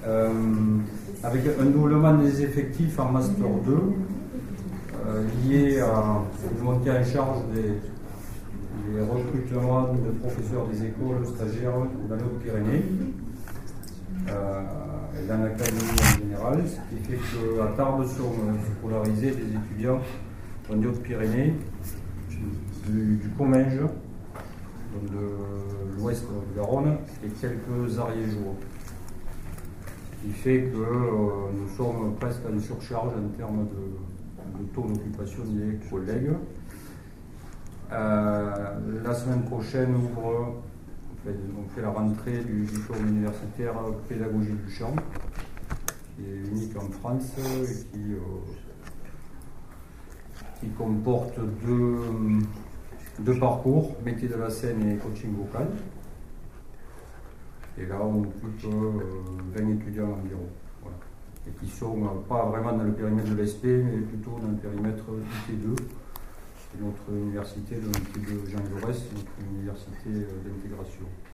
avec un doublement des effectifs en Master 2, lié à une montée en charge des recrutements de professeurs des écoles, stagiaires dans les Hautes-Pyrénées, et dans l'académie en général, ce qui fait qu'à Tarbes sont scolarisés des étudiants dans les Hautes-Pyrénées, du Comminges, de l'ouest de la Rhône, et quelques Ariégeois. Ce qui fait que nous sommes presque en surcharge en termes de taux d'occupation des collègues. La semaine prochaine on fait la rentrée du diplôme universitaire pédagogie du chant, qui est unique en France et qui comporte deux parcours, métier de la scène et coaching vocal. Et là, on occupe 20 étudiants environ. Voilà. Et qui sont pas vraiment dans le périmètre de l'ESP, mais plutôt dans le périmètre IT2. C'est notre université, le métier de Jean Jaurès, notre université d'intégration.